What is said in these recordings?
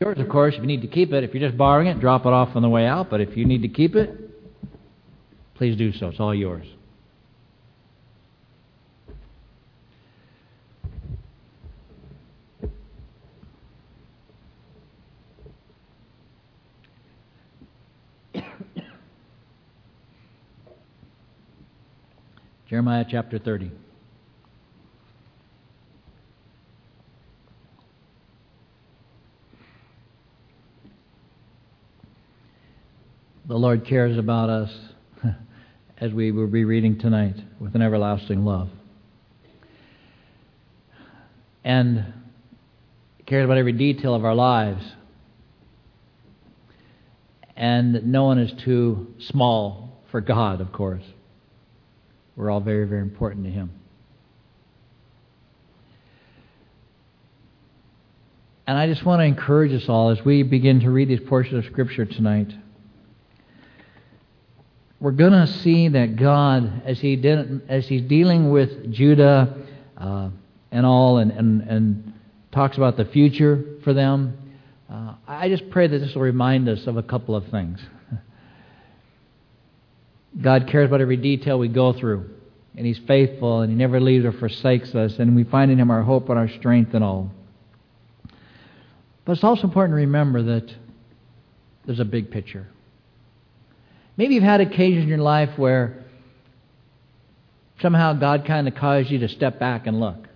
yours, of course, if you need to keep it. If you're just borrowing it, drop it off on the way out. But if you need to keep it, please do so. It's all yours. Jeremiah chapter 30. The Lord cares about us, as we will be reading tonight, with an everlasting love. And cares about every detail of our lives. And no one is too small for God, of course. We're all very, very important to Him. And I just want to encourage us all as we begin to read these portions of Scripture tonight. We're going to see that God, as He's dealing with Judah and all, and talks about the future for them, I just pray that this will remind us of a couple of things. God cares about every detail we go through, and He's faithful, and He never leaves or forsakes us, and we find in Him our hope and our strength and all. But it's also important to remember that there's a big picture. Maybe you've had occasions in your life where somehow God kind of caused you to step back and look.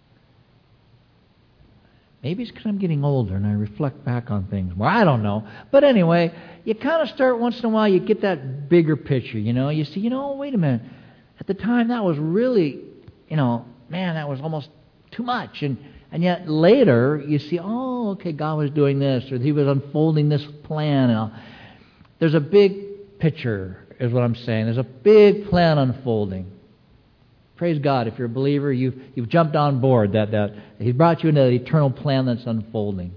Maybe it's because I'm getting older and I reflect back on things. Well, I don't know. But anyway, you kind of start once in a while, you get that bigger picture, You see, wait a minute. At the time, that was really, man, that was almost too much. And yet later, you see, oh, okay, God was doing this, or He was unfolding this plan. There's a big picture, is what I'm saying. There's a big plan unfolding. Praise God, if you're a believer, you've jumped on board that He brought you into that eternal plan that's unfolding.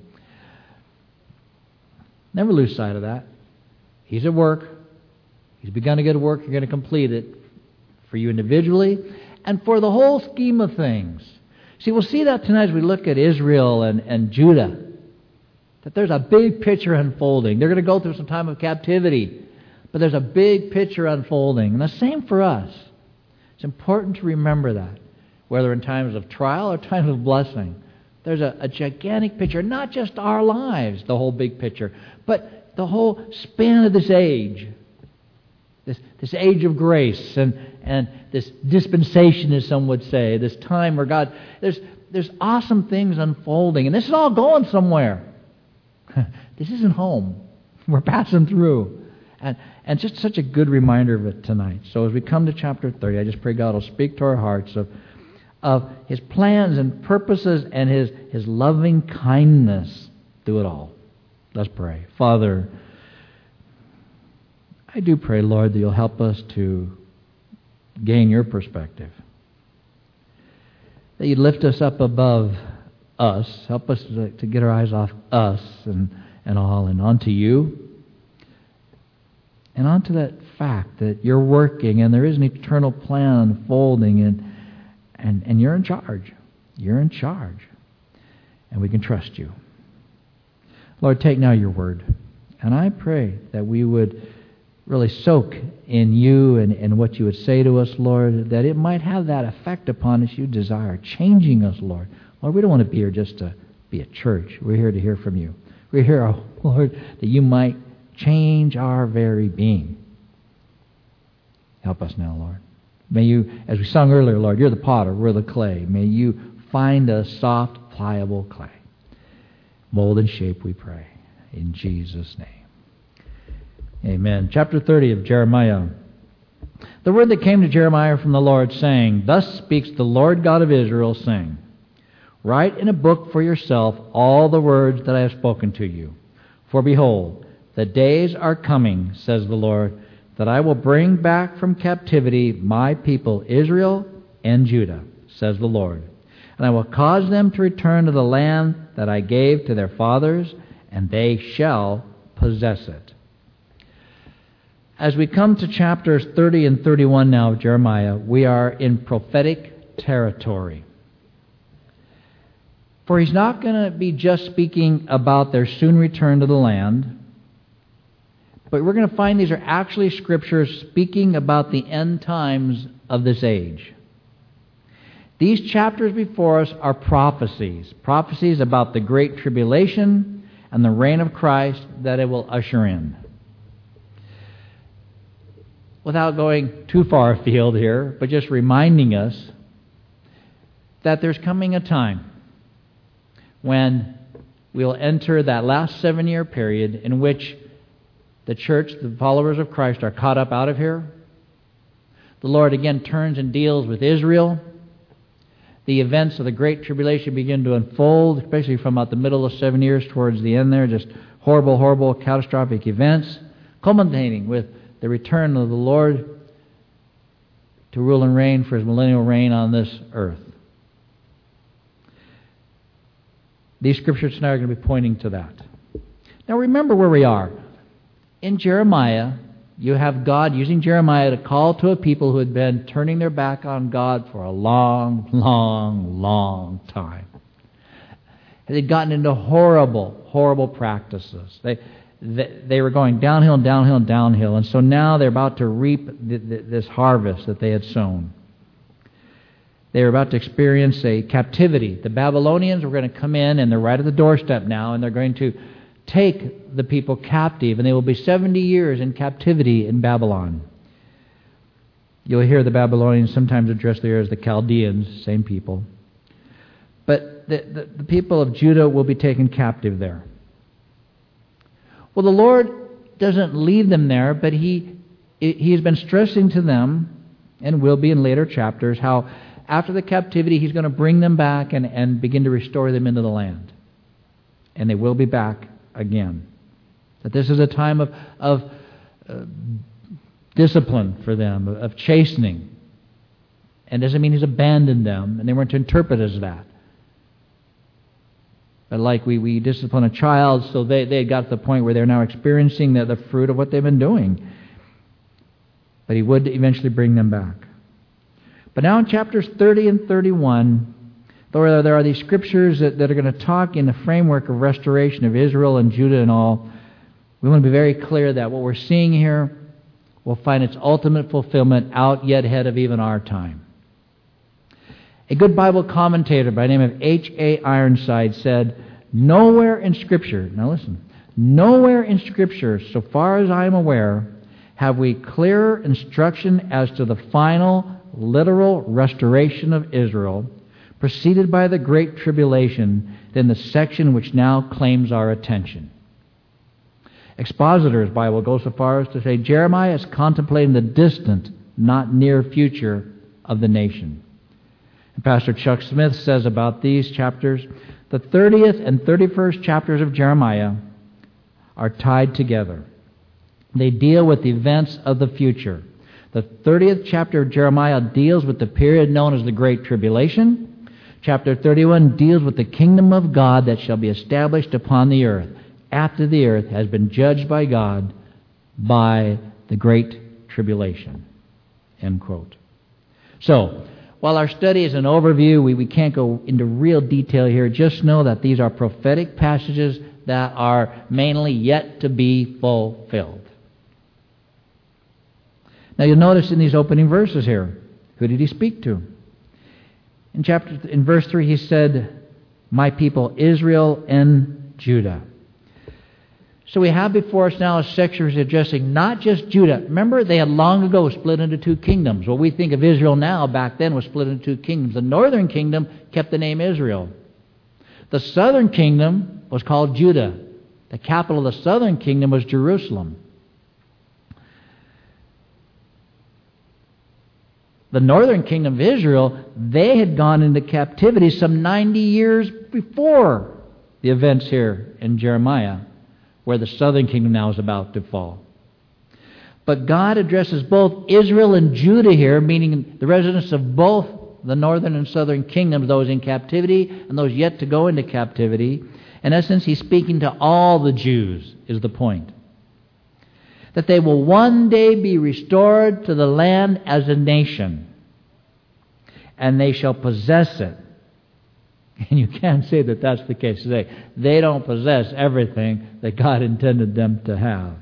Never lose sight of that. He's at work. He's begun a good work. You're going to complete it for you individually and for the whole scheme of things. See, we'll see that tonight as we look at Israel and Judah, that there's a big picture unfolding. They're going to go through some time of captivity, but there's a big picture unfolding. And the same for us. It's important to remember that, whether in times of trial or times of blessing. There's a gigantic picture, not just our lives, the whole big picture, but the whole span of this age. This age of grace and this dispensation, as some would say, this time where God, there's awesome things unfolding, and this is all going somewhere. This isn't home. We're passing through. And just such a good reminder of it tonight. So as we come to chapter 30, I just pray God will speak to our hearts of His plans and purposes and His loving kindness through it all. Let's pray. Father, I do pray, Lord, that You'll help us to gain Your perspective. That You'd lift us up above us. Help us to get our eyes off us and all and onto You. And onto that fact that You're working and there is an eternal plan unfolding and You're in charge. You're in charge. And we can trust You. Lord, take now Your word. And I pray that we would really soak in You and what You would say to us, Lord, that it might have that effect upon us You desire, changing us, Lord. Lord, we don't want to be here just to be a church. We're here to hear from You. We're here, oh Lord, that You might change our very being. Help us now, Lord. May You, as we sung earlier, Lord, You're the potter, we're the clay. May You find us soft, pliable clay. Mold and shape, we pray. In Jesus' name. Amen. Chapter 30 of Jeremiah. The word that came to Jeremiah from the Lord, saying, Thus speaks the Lord God of Israel, saying, Write in a book for yourself all the words that I have spoken to you. For behold, the days are coming, says the Lord, that I will bring back from captivity my people Israel and Judah, says the Lord. And I will cause them to return to the land that I gave to their fathers, and they shall possess it. As we come to chapters 30 and 31 now of Jeremiah, we are in prophetic territory. For he's not going to be just speaking about their soon return to the land, but we're going to find these are actually scriptures speaking about the end times of this age. These chapters before us are prophecies about the great tribulation and the reign of Christ that it will usher in. Without going too far afield here, but just reminding us that there's coming a time when we'll enter that last 7-year period in which the church, the followers of Christ, are caught up out of here. The Lord again turns and deals with Israel. The events of the Great Tribulation begin to unfold, especially from about the middle of 7 years towards the end there, just horrible, horrible, catastrophic events, culminating with the return of the Lord to rule and reign for His millennial reign on this earth. These scriptures tonight are going to be pointing to that. Now remember where we are. In Jeremiah, you have God using Jeremiah to call to a people who had been turning their back on God for a long, long, long time. They'd gotten into horrible, horrible practices. They were going downhill, downhill, downhill, and so now they're about to reap this harvest that they had sown. They were about to experience a captivity. The Babylonians were going to come in, and they're right at the doorstep now, and they're going to take the people captive, and they will be 70 years in captivity in Babylon. You'll hear the Babylonians sometimes addressed there as the Chaldeans, same people. But the people of Judah will be taken captive there. Well, the Lord doesn't leave them there, but He has been stressing to them, and will be in later chapters, how after the captivity He's going to bring them back and begin to restore them into the land. And they will be back again. That this is a time of discipline for them, of chastening. And doesn't mean He's abandoned them, and they weren't to interpret as that. But like we discipline a child, so they got to the point where they're now experiencing the fruit of what they've been doing. But He would eventually bring them back. But now in chapters 30 and 31, there are these scriptures that are going to talk in the framework of restoration of Israel and Judah and all. We want to be very clear that what we're seeing here will find its ultimate fulfillment out yet ahead of even our time. A good Bible commentator by the name of H.A. Ironside said, nowhere in Scripture, now listen, nowhere in Scripture, so far as I am aware, have we clearer instruction as to the final literal restoration of Israel preceded by the Great Tribulation than the section which now claims our attention. Expositor's Bible goes so far as to say Jeremiah is contemplating the distant, not near future of the nation. And Pastor Chuck Smith says about these chapters, the 30th and 31st chapters of Jeremiah are tied together. They deal with the events of the future. The 30th chapter of Jeremiah deals with the period known as the Great Tribulation. Chapter 31 deals with the kingdom of God that shall be established upon the earth after the earth has been judged by God by the Great Tribulation. End quote. So, while our study is an overview, we can't go into real detail here. Just know that these are prophetic passages that are mainly yet to be fulfilled. Now you'll notice in these opening verses here, who did He speak to? In verse 3 He said, my people Israel and Judah. So we have before us now a section addressing not just Judah. Remember, they had long ago split into two kingdoms. What we think of Israel now back then was split into two kingdoms. The northern kingdom kept the name Israel. The southern kingdom was called Judah. The capital of the southern kingdom was Jerusalem. The northern kingdom of Israel, they had gone into captivity some 90 years before the events here in Jeremiah, where the southern kingdom now is about to fall. But God addresses both Israel and Judah here, meaning the residents of both the northern and southern kingdoms, those in captivity and those yet to go into captivity. In essence, He's speaking to all the Jews, is the point. That they will one day be restored to the land as a nation, and they shall possess it. And you can't say that that's the case today. They don't possess everything that God intended them to have.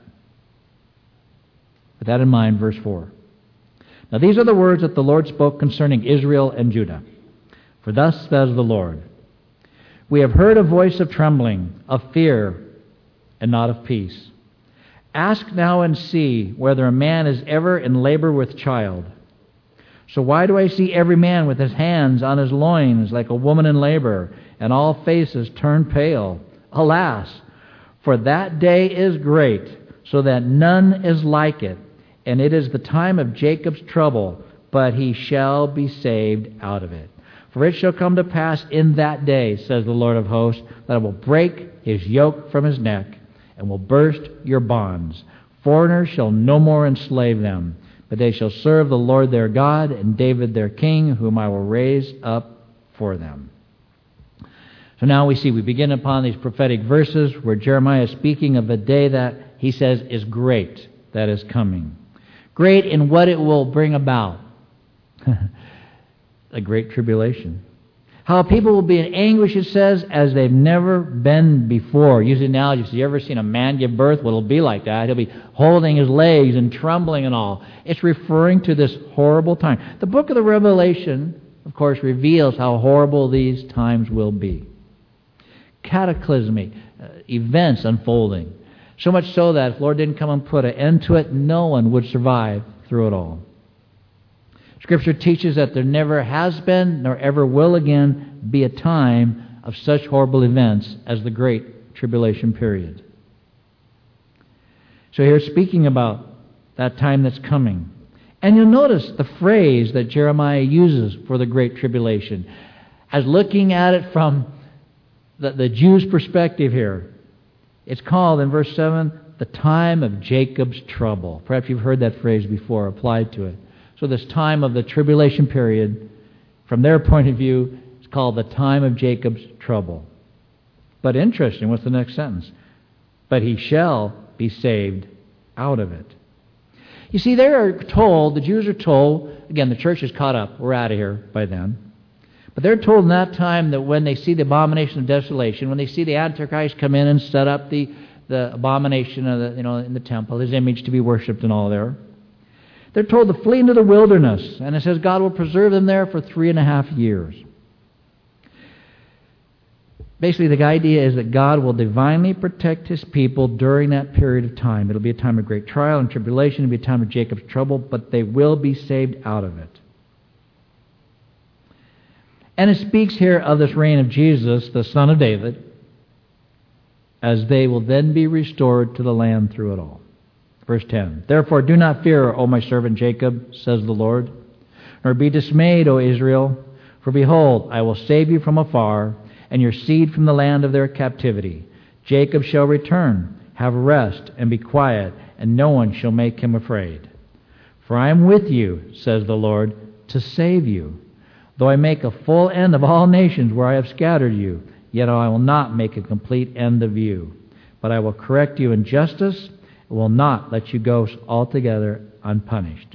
With that in mind, verse 4. Now these are the words that the Lord spoke concerning Israel and Judah. For thus says the Lord, we have heard a voice of trembling, of fear, and not of peace. Ask now and see whether a man is ever in labor with child. So why do I see every man with his hands on his loins like a woman in labor, and all faces turn pale? Alas, for that day is great, so that none is like it, and it is the time of Jacob's trouble, but he shall be saved out of it. For it shall come to pass in that day, says the Lord of hosts, that I will break his yoke from his neck, and will burst your bonds. Foreigners shall no more enslave them, but they shall serve the Lord their God and David their king, whom I will raise up for them. So now we begin upon these prophetic verses where Jeremiah is speaking of a day that he says is great, that is coming. Great in what it will bring about. A great tribulation. How people will be in anguish, it says, as they've never been before. Using analogies, have you ever seen a man give birth? Well, it'll be like that. He'll be holding his legs and trembling and all. It's referring to this horrible time. The book of the Revelation, of course, reveals how horrible these times will be. Cataclysmic events unfolding. So much so that if the Lord didn't come and put an end to it, no one would survive through it all. Scripture teaches that there never has been, nor ever will again be a time of such horrible events as the Great Tribulation period. So here speaking about that time that's coming. And you'll notice the phrase that Jeremiah uses for the Great Tribulation as looking at it from the Jews' perspective here. It's called, in verse 7, the time of Jacob's trouble. Perhaps you've heard that phrase before applied to it. So this time of the tribulation period, from their point of view, is called the time of Jacob's trouble. But interesting, what's the next sentence? But he shall be saved out of it. You see, the Jews are told, again, the church is caught up, we're out of here by then. But they're told in that time that when they see the abomination of desolation, when they see the Antichrist come in and set up the abomination of in the temple, his image to be worshipped and all there, they're told to flee into the wilderness. And it says God will preserve them there for 3.5 years. Basically, the idea is that God will divinely protect His people during that period of time. It'll be a time of great trial and tribulation. It'll be a time of Jacob's trouble, but they will be saved out of it. And it speaks here of this reign of Jesus, the Son of David, as they will then be restored to the land through it all. Verse 10, therefore do not fear, O my servant Jacob, says the Lord, nor be dismayed, O Israel, for behold, I will save you from afar, and your seed from the land of their captivity. Jacob shall return, have rest, and be quiet, and no one shall make him afraid. For I am with you, says the Lord, to save you. Though I make a full end of all nations where I have scattered you, yet I will not make a complete end of you. But I will correct you in justice, will not let you go altogether unpunished.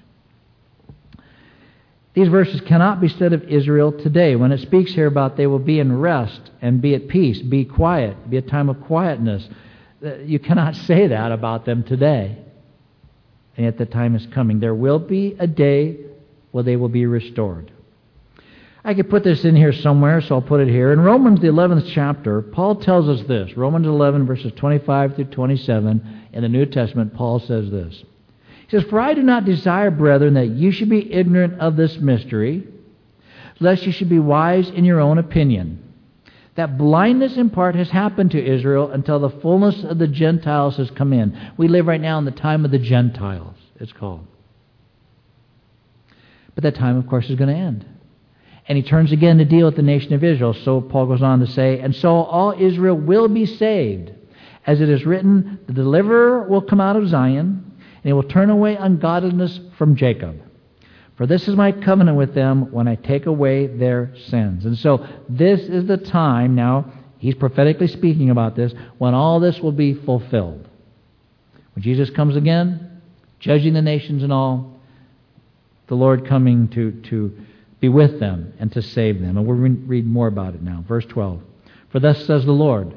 These verses cannot be said of Israel today. When it speaks here about they will be in rest and be at peace, be quiet, be a time of quietness, you cannot say that about them today. And yet the time is coming. There will be a day where they will be restored. I could put this in here somewhere, so I'll put it here. In Romans, the 11th chapter, Paul tells us this. Romans 11, verses 25 through 27, in the New Testament, Paul says this. He says, for I do not desire, brethren, that you should be ignorant of this mystery, lest you should be wise in your own opinion. That blindness in part has happened to Israel until the fullness of the Gentiles has come in. We live right now in the time of the Gentiles, it's called. But that time, of course, is going to end. And he turns again to deal with the nation of Israel. So Paul goes on to say, and so all Israel will be saved. As it is written, the deliverer will come out of Zion, and he will turn away ungodliness from Jacob. For this is my covenant with them when I take away their sins. And so this is the time now, he's prophetically speaking about this, when all this will be fulfilled. When Jesus comes again, judging the nations and all, the Lord coming to be with them and to save them. And we'll read more about it now. Verse 12. For thus says the Lord,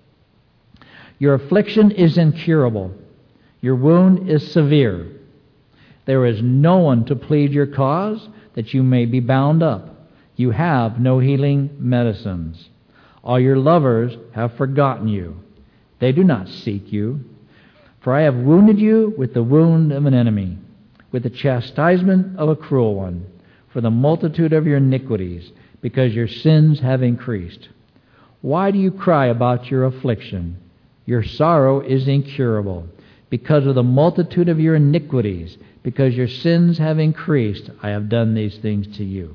your affliction is incurable. Your wound is severe. There is no one to plead your cause, that you may be bound up. You have no healing medicines. All your lovers have forgotten you. They do not seek you. For I have wounded you with the wound of an enemy, with the chastisement of a cruel one, for the multitude of your iniquities, because your sins have increased. Why do you cry about your affliction? Your sorrow is incurable, because of the multitude of your iniquities, because your sins have increased. I have done these things to you.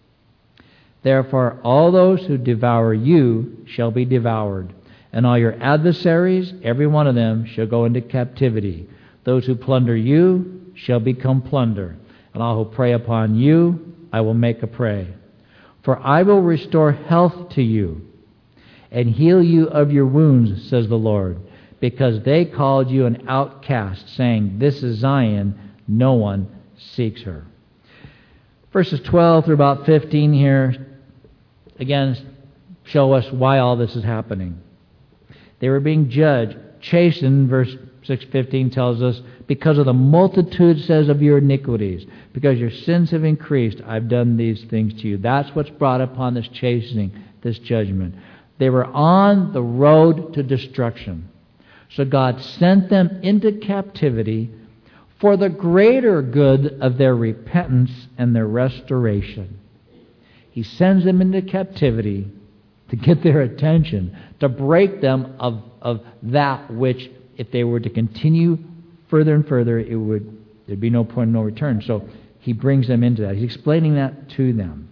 Therefore, all those who devour you shall be devoured, and all your adversaries, every one of them, shall go into captivity. Those who plunder you shall become plunder, and all who prey upon you I will make a prey. For I will restore health to you, and heal you of your wounds, says the Lord, because they called you an outcast, saying, this is Zion, no one seeks her. Verses 12 through about 15 here, again, show us why all this is happening. They were being judged, chastened, verse 6:15 tells us, because of the multitude, says, of your iniquities, because your sins have increased, I've done these things to you. That's what's brought upon this chastening, this judgment. They were on the road to destruction. So God sent them into captivity for the greater good of their repentance and their restoration. He sends them into captivity to get their attention, to break them of that which, if they were to continue further and further, there'd be no point of no return. So he brings them into that. He's explaining that to them.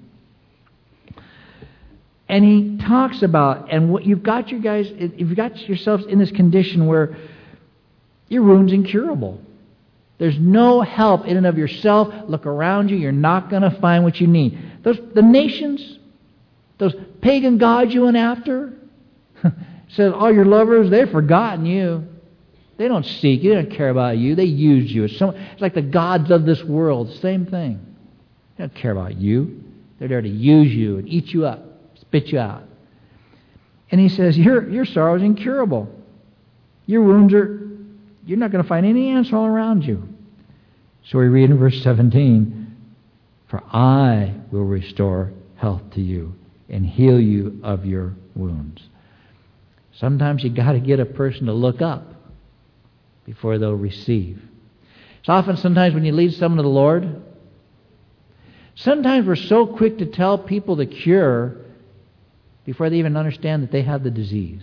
And he talks about, and what you've got yourselves in this condition where your wound's incurable. There's no help in and of yourself. Look around you. You're not going to find what you need. The nations, those pagan gods you went after, says all your lovers, they've forgotten you. They don't seek you. They don't care about you. They use you. It's like the gods of this world. Same thing. They don't care about you. They're there to use you and eat you up, spit you out. And he says, your sorrow is incurable. Your wounds you're not going to find any answer all around you. So we read in verse 17, for I will restore health to you and heal you of your wounds. Sometimes you got to get a person to look up before they'll receive. It's often sometimes when you lead someone to the Lord, sometimes we're so quick to tell people the cure before they even understand that they have the disease.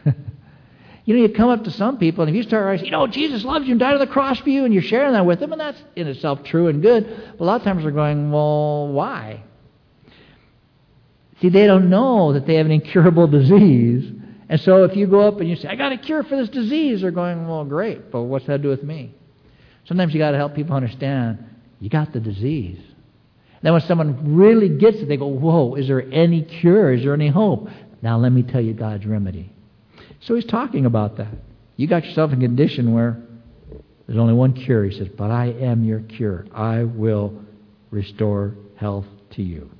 You come up to some people, and if you start writing, Jesus loves you and died on the cross for you, and you're sharing that with them, and that's in itself true and good, but a lot of times they're going, well, why? See, they don't know that they have an incurable disease, and so if you go up and you say, I got a cure for this disease, they're going, well, great, but what's that to do with me? Sometimes you got to help people understand, you got the disease. Then when someone really gets it, they go, whoa, is there any cure? Is there any hope? Now let me tell you God's remedy. So he's talking about that. You got yourself in a condition where there's only one cure. He says, but I am your cure. I will restore health to you.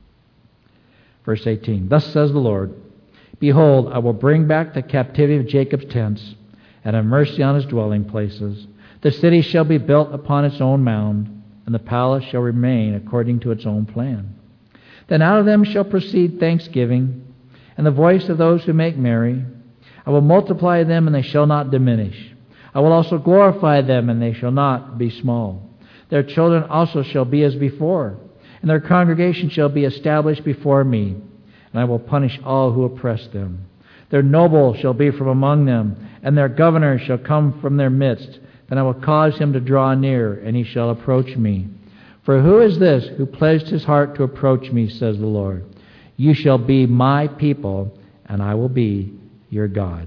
Verse 18, thus says the Lord, behold, I will bring back the captivity of Jacob's tents and have mercy on his dwelling places. The city shall be built upon its own mound, and the palace shall remain according to its own plan. Then out of them shall proceed thanksgiving, and the voice of those who make merry. I will multiply them, and they shall not diminish. I will also glorify them, and they shall not be small. Their children also shall be as before, and their congregation shall be established before me, and I will punish all who oppress them. Their noble shall be from among them, and their governor shall come from their midst. Then I will cause him to draw near, and he shall approach me. For who is this who pledged his heart to approach me, says the Lord? You shall be my people, and I will be your God.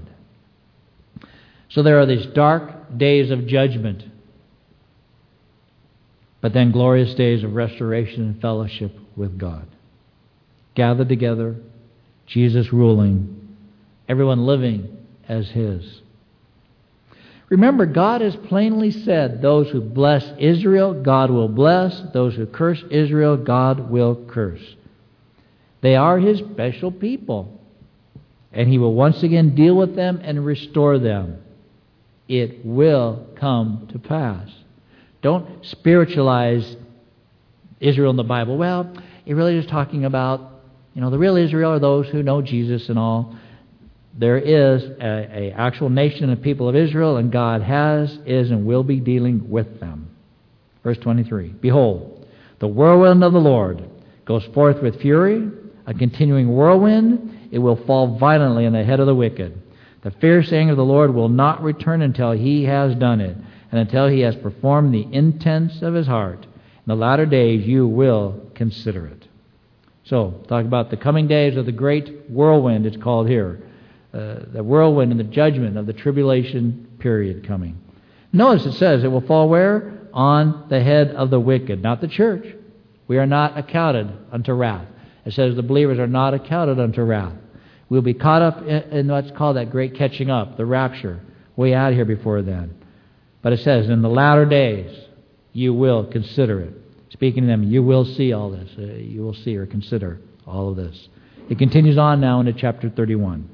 So there are these dark days of judgment, but then glorious days of restoration and fellowship with God. Gathered together, Jesus ruling, everyone living as His. Remember, God has plainly said, those who bless Israel, God will bless. Those who curse Israel, God will curse. They are His special people. And He will once again deal with them and restore them. It will come to pass. Don't spiritualize Israel in the Bible. Well, it really is talking about, the real Israel are those who know Jesus and all. There is an actual nation of people of Israel, and God has, is, and will be dealing with them. Verse 23, Behold, the whirlwind of the Lord goes forth with fury, a continuing whirlwind. It will fall violently on the head of the wicked. The fierce anger of the Lord will not return until He has done it, and until He has performed the intents of His heart. In the latter days you will consider it. So, talk about the coming days of the great whirlwind, it's called here. The whirlwind and the judgment of the tribulation period coming. Notice it says it will fall where? On the head of the wicked, not the church. We are not accounted unto wrath. It says the believers are not accounted unto wrath. We'll be caught up in what's called that great catching up, the rapture, way out here before then. But it says, in the latter days, you will consider it. Speaking to them, you will see all this. You will see or consider all of this. It continues on now into chapter 31.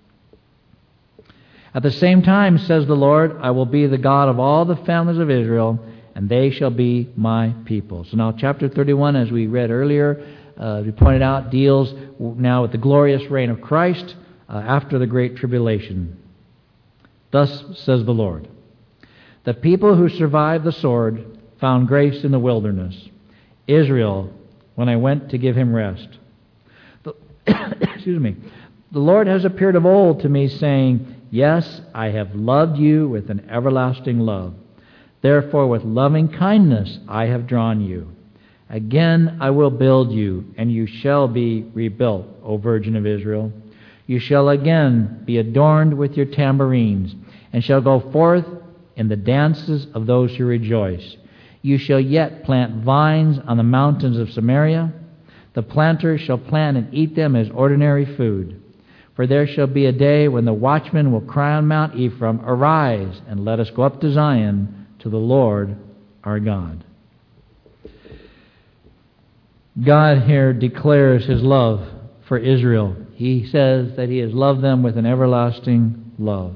At the same time, says the Lord, I will be the God of all the families of Israel, and they shall be my people. So now chapter 31, as we read earlier, we pointed out, deals now with the glorious reign of Christ after the great tribulation. Thus says the Lord, the people who survived the sword found grace in the wilderness. Israel, when I went to give him rest. Excuse me. The Lord has appeared of old to me, saying, Yes, I have loved you with an everlasting love. Therefore, with loving kindness I have drawn you. Again I will build you, and you shall be rebuilt, O Virgin of Israel. You shall again be adorned with your tambourines, and shall go forth in the dances of those who rejoice. You shall yet plant vines on the mountains of Samaria. The planters shall plant and eat them as ordinary food. For there shall be a day when the watchman will cry on Mount Ephraim, Arise, and let us go up to Zion, to the Lord our God. God here declares His love for Israel. He says that He has loved them with an everlasting love.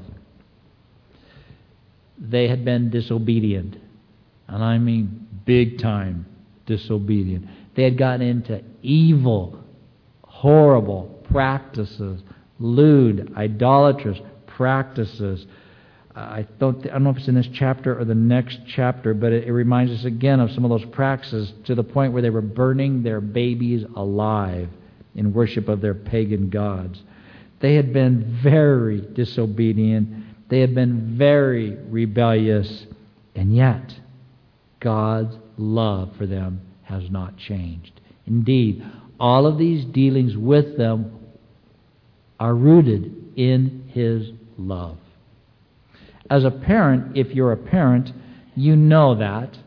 They had been disobedient, and I mean big time disobedient. They had gotten into evil, horrible practices, lewd, idolatrous practices. I don't know if it's in this chapter or the next chapter, but it reminds us again of some of those practices to the point where they were burning their babies alive in worship of their pagan gods. They had been very disobedient. They had been very rebellious. And yet, God's love for them has not changed. Indeed, all of these dealings with them are rooted in His love. As a parent, if you're a parent, you know that.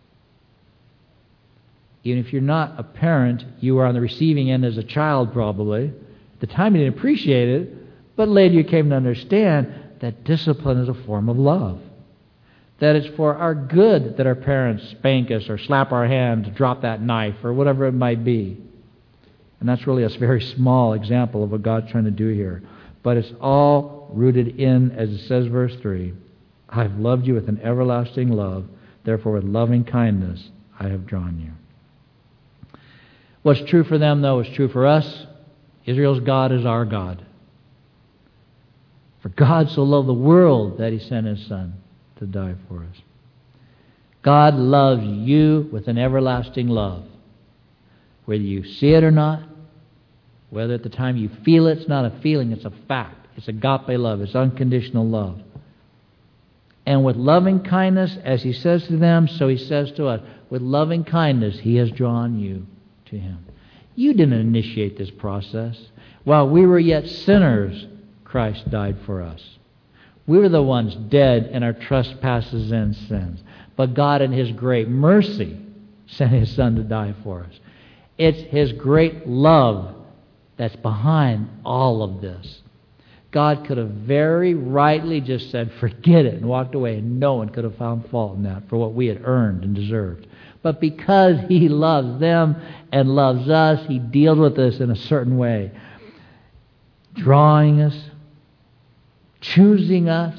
Even if you're not a parent, you were on the receiving end as a child probably. At the time you didn't appreciate it, but later you came to understand that discipline is a form of love. That it's for our good that our parents spank us or slap our hand, drop that knife, or whatever it might be. And that's really a very small example of what God's trying to do here. But it's all rooted in, as it says, verse 3, I've loved you with an everlasting love, therefore with loving kindness I have drawn you. What's true for them, though, is true for us. Israel's God is our God. For God so loved the world that He sent His Son to die for us. God loves you with an everlasting love. Whether you see it or not, whether at the time you feel it, it's not a feeling, it's a fact. It's agape love. It's unconditional love. And with loving kindness, as He says to them, so He says to us, with loving kindness He has drawn you to Him. You didn't initiate this process. While we were yet sinners, Christ died for us. We were the ones dead in our trespasses and sins. But God in His great mercy sent His Son to die for us. It's His great love that's behind all of this. God could have very rightly just said, forget it, and walked away, and no one could have found fault in that for what we had earned and deserved. But because He loves them and loves us, He deals with us in a certain way, drawing us, choosing us,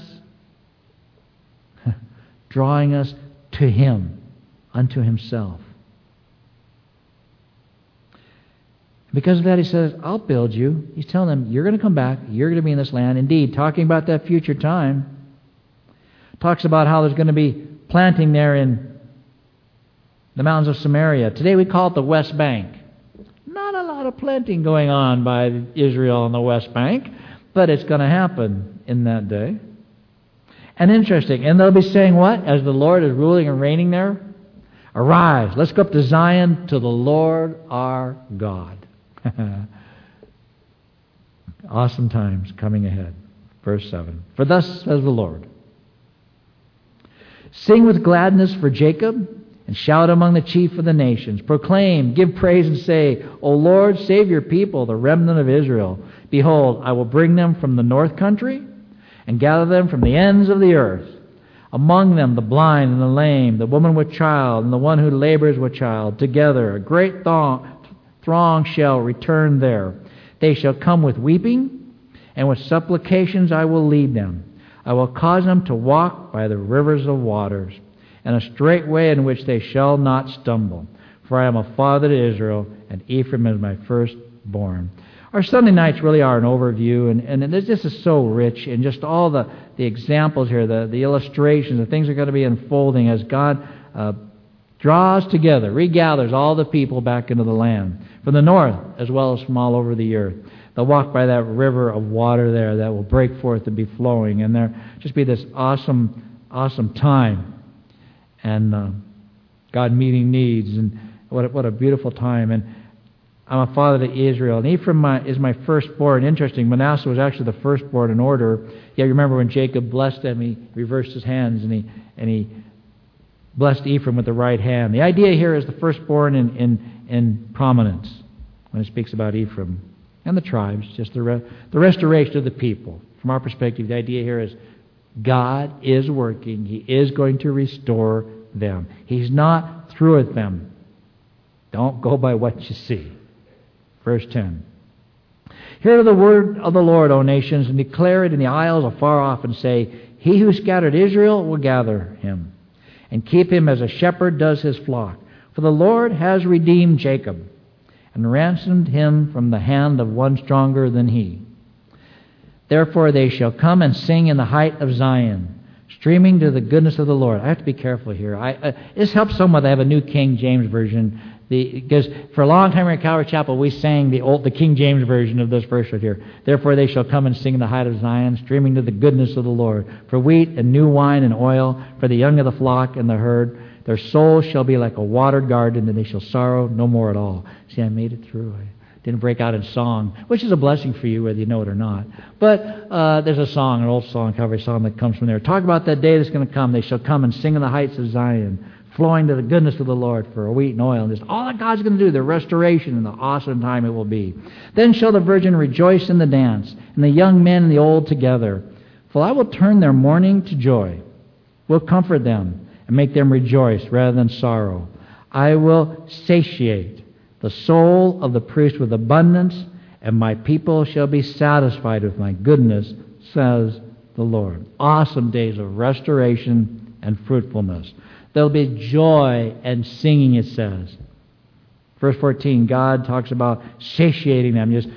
drawing us to Him, unto Himself. Because of that, He says, I'll build you. He's telling them, you're going to come back. You're going to be in this land. Indeed, talking about that future time, talks about how there's going to be planting there in the mountains of Samaria. Today we call it the West Bank. Not a lot of planting going on by Israel on the West Bank, but it's going to happen in that day. And interesting, and they'll be saying what? As the Lord is ruling and reigning there? Arise, let's go up to Zion, to the Lord our God. Awesome times coming ahead. Verse 7. For thus says the Lord, sing with gladness for Jacob, and shout among the chief of the nations. Proclaim, give praise, and say, O Lord, save your people, the remnant of Israel. Behold, I will bring them from the north country, and gather them from the ends of the earth. Among them the blind and the lame, the woman with child, and the one who labors with child. Together a great throng shall return there. They shall come with weeping, and with supplications I will lead them. I will cause them to walk by the rivers of waters, and a straight way in which they shall not stumble. For I am a father to Israel, and Ephraim is my firstborn. Our Sunday nights really are an overview, and this is so rich, and just all the examples here, the illustrations, the things are going to be unfolding as God draws together, regathers all the people back into the land, from the north as well as from all over the earth. They'll walk by that river of water there that will break forth and be flowing, and there just be this awesome, awesome time, and God meeting needs, and what a beautiful time. And I'm a father to Israel, and Ephraim is my firstborn. Interesting, Manasseh was actually the firstborn in order. Yeah, you remember when Jacob blessed him, he reversed his hands, and he blessed Ephraim with the right hand. The idea here is the firstborn in prominence when it speaks about Ephraim and the tribes, just the restoration of the people. From our perspective, the idea here is God is working. He is going to restore them. He's not through with them. Don't go by what you see. Verse 10. Hear the word of the Lord, O nations, and declare it in the isles afar off, and say, He who scattered Israel will gather him, and keep him as a shepherd does his flock. For the Lord has redeemed Jacob, and ransomed him from the hand of one stronger than he. Therefore they shall come and sing in the height of Zion, streaming to the goodness of the Lord. I have to be careful here. This helps somewhat. I have a New King James Version. Because for a long time here at Calvary Chapel, we sang the King James Version of this verse right here. Therefore they shall come and sing in the height of Zion, streaming to the goodness of the Lord. For wheat and new wine and oil, for the young of the flock and the herd. Their souls shall be like a watered garden, and they shall sorrow no more at all. See, I made it through. I didn't break out in song, which is a blessing for you, whether you know it or not. But there's a song, an old song, Calvary song, that comes from there. Talk about that day that's going to come. They shall come and sing in the heights of Zion, flowing to the goodness of the Lord for wheat and oil. And just all that God's going to do, the restoration and the awesome time it will be. Then shall the virgin rejoice in the dance, and the young men and the old together. For I will turn their mourning to joy, will comfort them, and make them rejoice rather than sorrow. I will satiate the soul of the priest with abundance, and my people shall be satisfied with my goodness, says the Lord. Awesome days of restoration and fruitfulness. There'll be joy and singing, it says. Verse 14, God talks about satiating them, just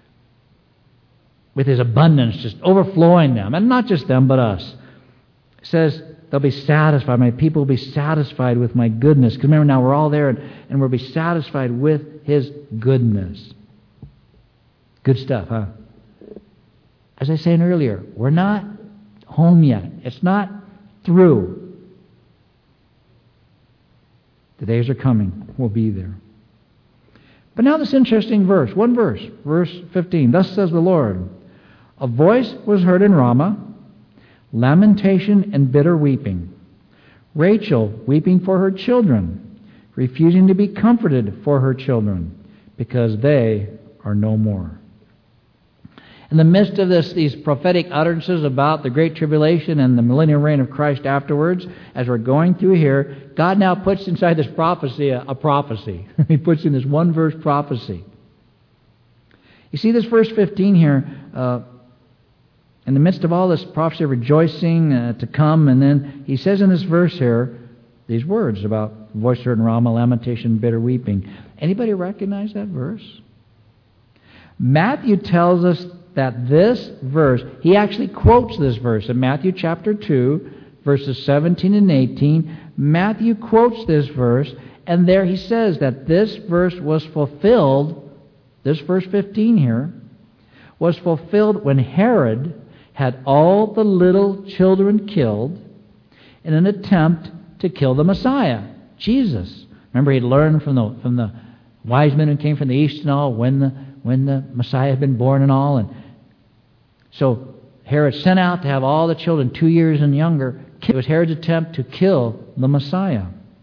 with His abundance, just overflowing them. And not just them, but us. It says, they'll be satisfied. My people will be satisfied with my goodness. Because remember, now we're all there, and we'll be satisfied with His goodness. Good stuff, huh? As I was saying earlier, we're not home yet. It's not through. The days are coming. We'll be there. But now this interesting verse. One verse. Verse 15. Thus says the Lord, a voice was heard in Ramah, lamentation and bitter weeping. Rachel weeping for her children, refusing to be comforted for her children, because they are no more. In the midst of these prophetic utterances about the Great Tribulation and the millennial reign of Christ afterwards, as we're going through here, God now puts inside this prophecy a prophecy. He puts in this one-verse prophecy. You see this verse 15 here, in the midst of all this prophecy of rejoicing to come, and then he says in this verse here, these words about voice heard in Ramah, lamentation, bitter weeping. Anybody recognize that verse? Matthew tells us that this verse, he actually quotes this verse in Matthew chapter 2, verses 17 and 18. Matthew quotes this verse, and there he says that this verse was fulfilled, this verse 15 here, was fulfilled when Herod had all the little children killed in an attempt to kill the Messiah, Jesus. Remember, he'd learned from the wise men who came from the east and all when the Messiah had been born and all. And so Herod sent out to have all the children 2 years and younger. It was Herod's attempt to kill the Messiah.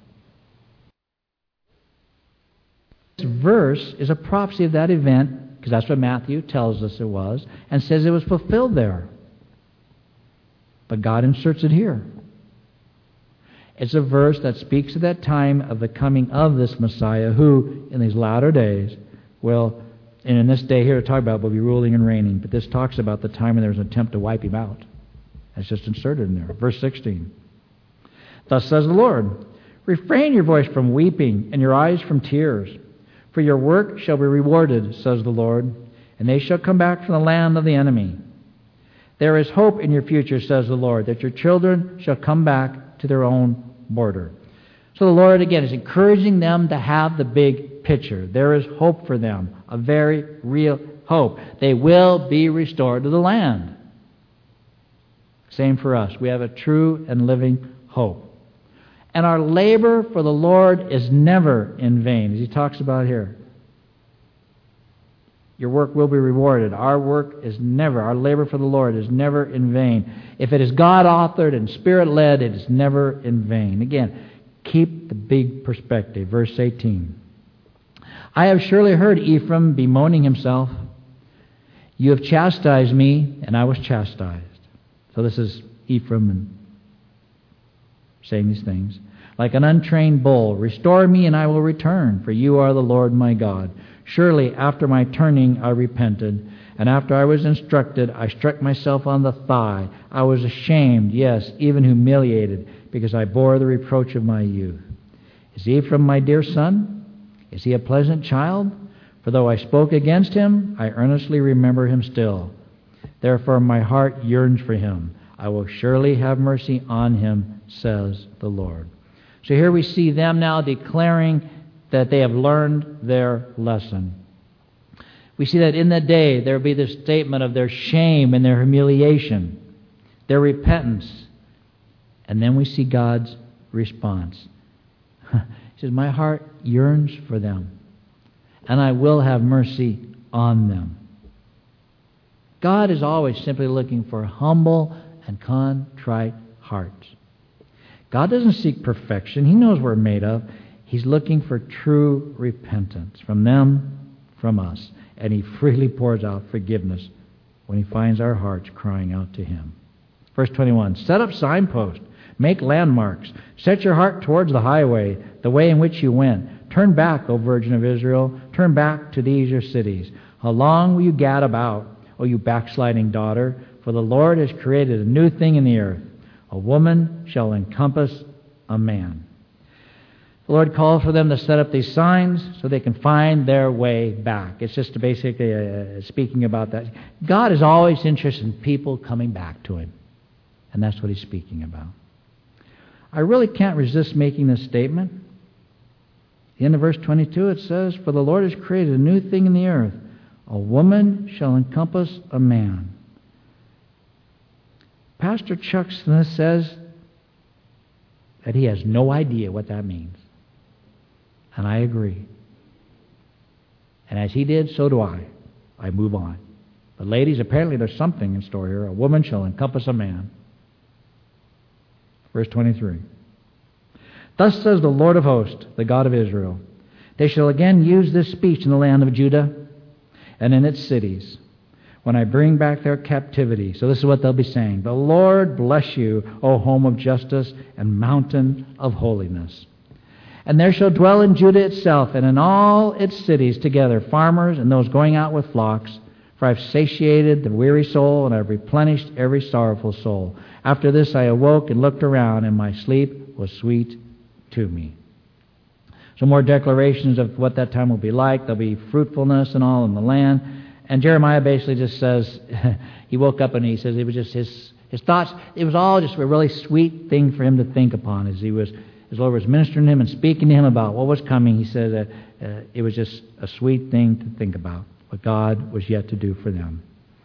This verse is a prophecy of that event, because that's what Matthew tells us it was, and says it was fulfilled there. But God inserts it here. It's a verse that speaks of that time of the coming of this Messiah who, in these latter days, will, and in this day here to talk about, will be ruling and reigning. But this talks about the time when there was an attempt to wipe him out. That's just inserted in there. Verse 16. Thus says the Lord, refrain your voice from weeping and your eyes from tears. For your work shall be rewarded, says the Lord, and they shall come back from the land of the enemy. There is hope in your future, says the Lord, that your children shall come back to their own border. So the Lord, again, is encouraging them to have the big picture. There is hope for them, a very real hope. They will be restored to the land. Same for us. We have a true and living hope. And our labor for the Lord is never in vain, as he talks about here. Your work will be rewarded. Our labor for the Lord is never in vain. If it is God-authored and Spirit-led, it is never in vain. Again, keep the big perspective. Verse 18. I have surely heard Ephraim bemoaning himself. You have chastised me, and I was chastised. So this is Ephraim and saying these things. Like an untrained bull, restore me and I will return, for you are the Lord my God. Surely after my turning I repented, and after I was instructed I struck myself on the thigh. I was ashamed, yes, even humiliated, because I bore the reproach of my youth. Is Ephraim my dear son? Is he a pleasant child? For though I spoke against him, I earnestly remember him still. Therefore my heart yearns for him. I will surely have mercy on him, says the Lord. So here we see them now declaring that they have learned their lesson. We see that in that day there will be this statement of their shame and their humiliation, their repentance. And then we see God's response. He says, my heart yearns for them, and I will have mercy on them. God is always simply looking for humble and contrite hearts. God doesn't seek perfection. He knows what we're made of. He's looking for true repentance from them, from us. And He freely pours out forgiveness when He finds our hearts crying out to Him. Verse 21, set up signposts, make landmarks, set your heart towards the highway, the way in which you went. Turn back, O Virgin of Israel, turn back to these your cities. How long will you gad about, O you backsliding daughter? For the Lord has created a new thing in the earth. A woman shall encompass a man. The Lord calls for them to set up these signs so they can find their way back. It's just basically speaking about that. God is always interested in people coming back to Him. And that's what He's speaking about. I really can't resist making this statement. At the end of verse 22 it says, for the Lord has created a new thing in the earth. A woman shall encompass a man. Pastor Chuck Smith says that he has no idea what that means. And I agree. And as he did, so do I. I move on. But ladies, apparently there's something in store here. A woman shall encompass a man. Verse 23. Thus says the Lord of hosts, the God of Israel, they shall again use this speech in the land of Judah and in its cities. when I bring back their captivity. So this is what they'll be saying. The Lord bless you, O home of justice and mountain of holiness. And there shall dwell in Judah itself and in all its cities together farmers and those going out with flocks. For I've satiated the weary soul, and I've replenished every sorrowful soul. After this I awoke and looked around, and my sleep was sweet to me. So more declarations of what that time will be like. There'll be fruitfulness and all in the land. And Jeremiah basically just says, he woke up and he says it was just his thoughts. It was all just a really sweet thing for him to think upon as the Lord was ministering to him and speaking to him about what was coming. He said that it was just a sweet thing to think about, what God was yet to do for them.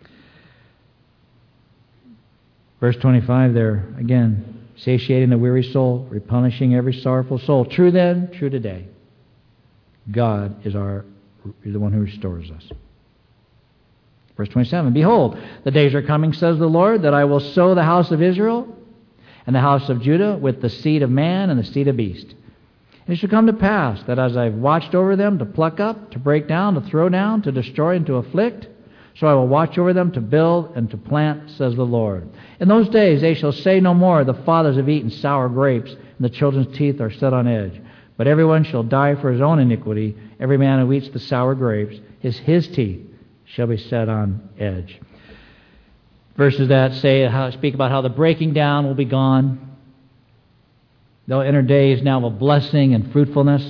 Verse 25 there, again, satiating the weary soul, replenishing every sorrowful soul. True then, true today. God is the one who restores us. Verse 27, behold, the days are coming, says the Lord, that I will sow the house of Israel and the house of Judah with the seed of man and the seed of beast. And it shall come to pass that as I've watched over them to pluck up, to break down, to throw down, to destroy, and to afflict, so I will watch over them to build and to plant, says the Lord. In those days they shall say no more, the fathers have eaten sour grapes, and the children's teeth are set on edge. But everyone shall die for his own iniquity. Every man who eats the sour grapes, his teeth shall be set on edge. Verses that speak about how the breaking down will be gone. They'll enter days now of blessing and fruitfulness.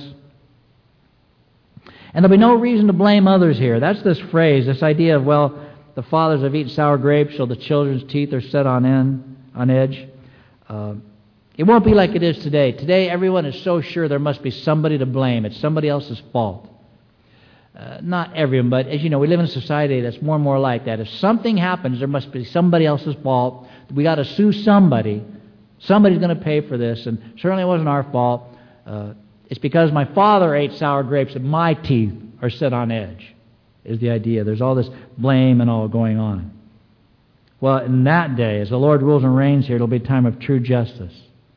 And there'll be no reason to blame others here. That's this phrase, this idea of, well, the fathers have eaten sour grapes, so the children's teeth are set on edge. It won't be like it is today. Today, everyone is so sure there must be somebody to blame. It's somebody else's fault. Not everyone, but as you know, we live in a society that's more and more like that. If something happens, there must be somebody else's fault. We got to sue somebody. Somebody's going to pay for this, and certainly it wasn't our fault. It's because my father ate sour grapes and my teeth are set on edge, is the idea. There's all this blame and all going on. Well, in that day, as the Lord rules and reigns here, it'll be a time of true justice.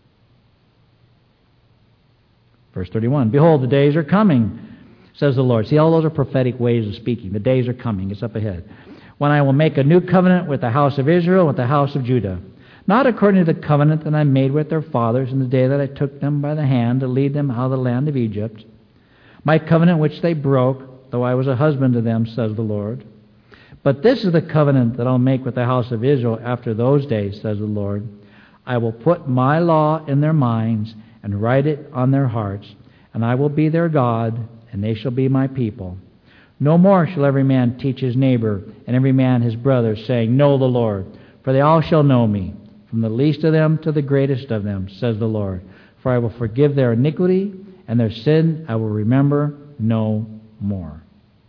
Verse 31, behold, the days are coming, says the Lord. See, all those are prophetic ways of speaking. The days are coming. It's up ahead. When I will make a new covenant with the house of Israel and with the house of Judah, not according to the covenant that I made with their fathers in the day that I took them by the hand to lead them out of the land of Egypt, my covenant which they broke, though I was a husband to them, says the Lord. But this is the covenant that I'll make with the house of Israel after those days, says the Lord. I will put my law in their minds and write it on their hearts, and I will be their God, and they shall be my people. No more shall every man teach his neighbor and every man his brother, saying, Know the Lord, for they all shall know me, from the least of them to the greatest of them, says the Lord. For I will forgive their iniquity, and their sin I will remember no more.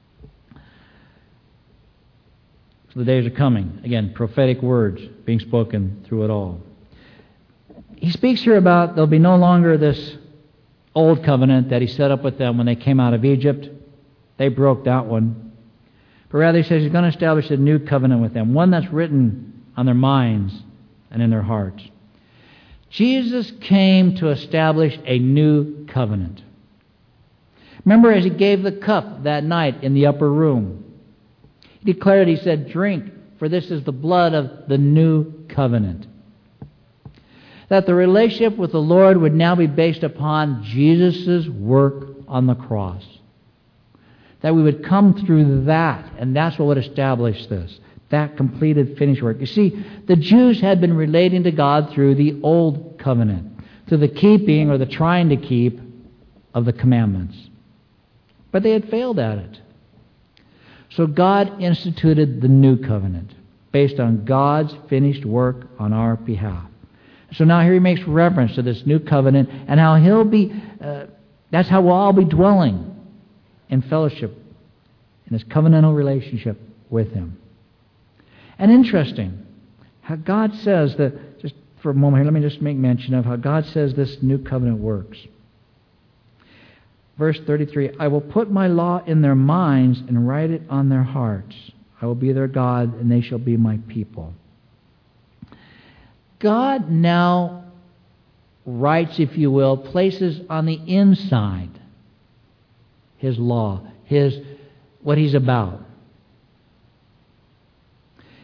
So the days are coming. Again, prophetic words being spoken through it all. He speaks here about there'll be no longer this old covenant that he set up with them when they came out of Egypt. They broke that one. But rather he says he's going to establish a new covenant with them, one that's written on their minds and in their hearts. Jesus came to establish a new covenant. Remember as he gave the cup that night in the upper room, he declared, he said, drink, for this is the blood of the new covenant. That the relationship with the Lord would now be based upon Jesus' work on the cross. That we would come through that, and that's what would establish this. That completed, finished work. You see, the Jews had been relating to God through the old covenant, through the keeping or the trying to keep of the commandments. But they had failed at it. So God instituted the new covenant based on God's finished work on our behalf. So now here he makes reference to this new covenant and how he'll be, that's how we'll all be dwelling in fellowship, in this covenantal relationship with him. And interesting, how God says that, just for a moment here, let me just make mention of how God says this new covenant works. Verse 33, I will put my law in their minds and write it on their hearts. I will be their God, and they shall be my people. God now writes, if you will, places on the inside his law, what he's about.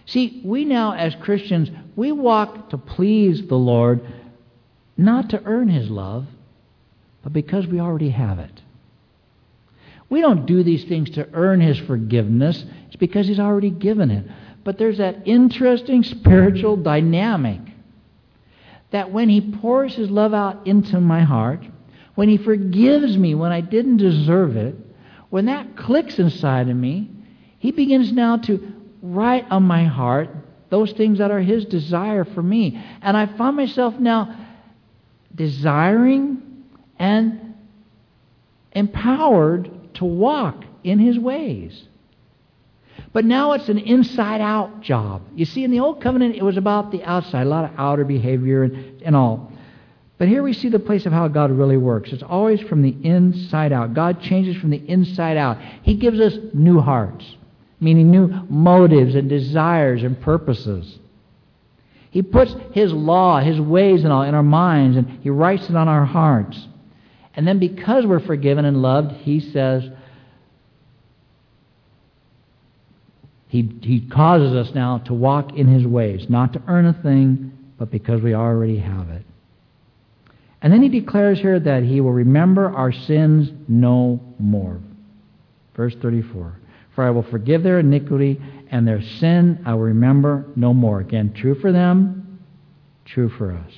See, we now as Christians, we walk to please the Lord, not to earn His love, but because we already have it. We don't do these things to earn His forgiveness. It's because He's already given it. But there's that interesting spiritual dynamic that when He pours His love out into my heart, when He forgives me when I didn't deserve it, when that clicks inside of me, He begins now to write on my heart those things that are His desire for me. And I find myself now desiring and empowered to walk in His ways. But now it's an inside-out job. You see, in the Old Covenant, it was about the outside, a lot of outer behavior and all. But here we see the place of how God really works. It's always from the inside out. God changes from the inside out. He gives us new hearts, meaning new motives and desires and purposes. He puts His law, His ways and all in our minds, and He writes it on our hearts. And then because we're forgiven and loved, He says, He causes us now to walk in His ways, not to earn a thing, but because we already have it. And then He declares here that He will remember our sins no more. Verse 34. For I will forgive their iniquity, and their sin I will remember no more. Again, true for them, true for us.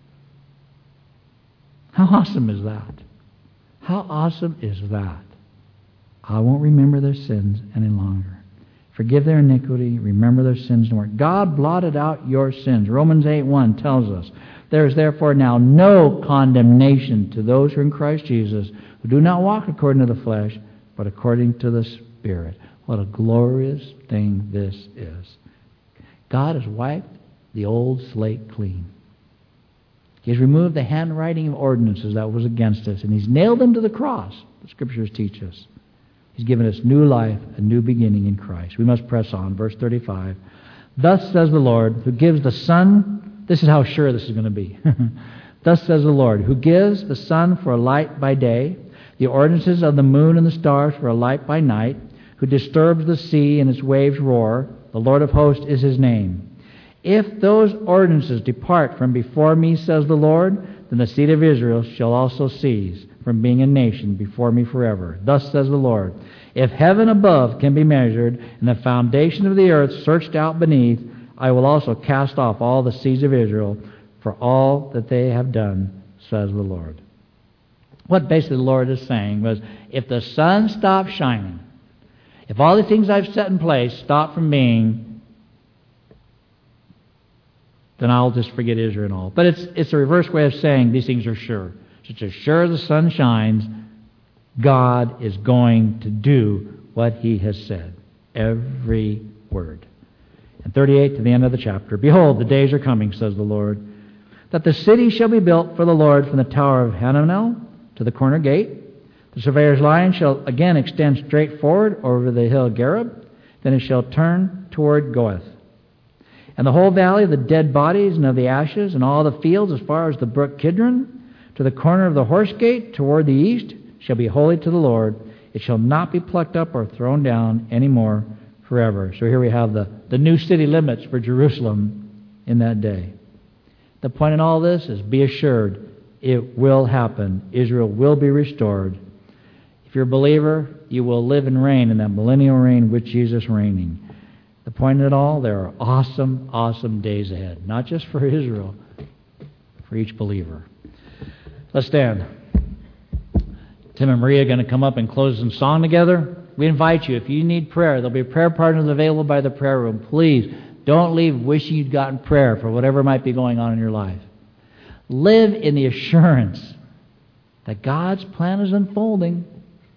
How awesome is that? How awesome is that? I won't remember their sins any longer. Forgive their iniquity, remember their sins no more. God blotted out your sins. Romans 8:1 tells us, there is therefore now no condemnation to those who are in Christ Jesus, who do not walk according to the flesh, but according to the Spirit. What a glorious thing this is. God has wiped the old slate clean. He has removed the handwriting of ordinances that was against us, and He's nailed them to the cross, the Scriptures teach us. He's given us new life, a new beginning in Christ. We must press on. Verse 35. Thus says the Lord, who gives the sun... This is how sure this is going to be. Thus says the Lord, who gives the sun for a light by day, the ordinances of the moon and the stars for a light by night, who disturbs the sea and its waves roar. The Lord of hosts is His name. If those ordinances depart from before me, says the Lord, then the seed of Israel shall also cease from being a nation before me forever. Thus says the Lord, if heaven above can be measured, and the foundation of the earth searched out beneath, I will also cast off all the seeds of Israel for all that they have done, says the Lord. What basically the Lord is saying was, if the sun stops shining, if all the things I've set in place stop from being, then I'll just forget Israel and all. But it's a reverse way of saying these things are sure. Just as sure as the sun shines, God is going to do what He has said. Every word. And 38 to the end of the chapter. Behold, the days are coming, says the Lord, that the city shall be built for the Lord from the tower of Hananel to the corner gate. The surveyor's line shall again extend straight forward over the hill Gareb. Then it shall turn toward Goeth. And the whole valley of the dead bodies and of the ashes, and all the fields as far as the brook Kidron, to the corner of the horse gate toward the east, shall be holy to the Lord. It shall not be plucked up or thrown down any more forever. So here we have the new city limits for Jerusalem in that day. The point in all this is, be assured, it will happen. Israel will be restored. If you're a believer, you will live and reign in that millennial reign with Jesus reigning. The point in it all, there are awesome, awesome days ahead. Not just for Israel, for each believer. Let's stand. Tim and Maria are going to come up and close in song together. We invite you, if you need prayer, there'll be prayer partners available by the prayer room. Please don't leave wishing you'd gotten prayer for whatever might be going on in your life. Live in the assurance that God's plan is unfolding,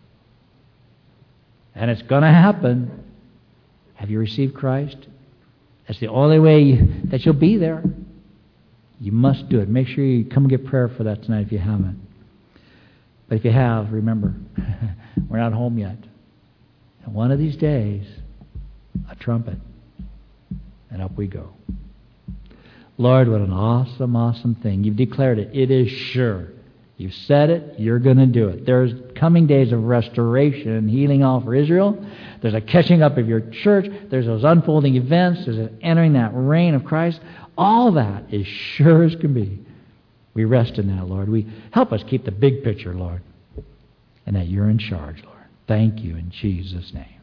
and it's going to happen. Have you received Christ? That's the only way that you'll be there. You must do it. Make sure you come and get prayer for that tonight if you haven't. But if you have, remember, we're not home yet. And one of these days, a trumpet, and up we go. Lord, what an awesome, awesome thing. You've declared it. It is sure. You said it, you're going to do it. There's coming days of restoration and healing all for Israel. There's a catching up of your church. There's those unfolding events. There's an entering that reign of Christ. All that is sure as can be. We rest in that, Lord. Help us keep the big picture, Lord, and that you're in charge, Lord. Thank you in Jesus' name.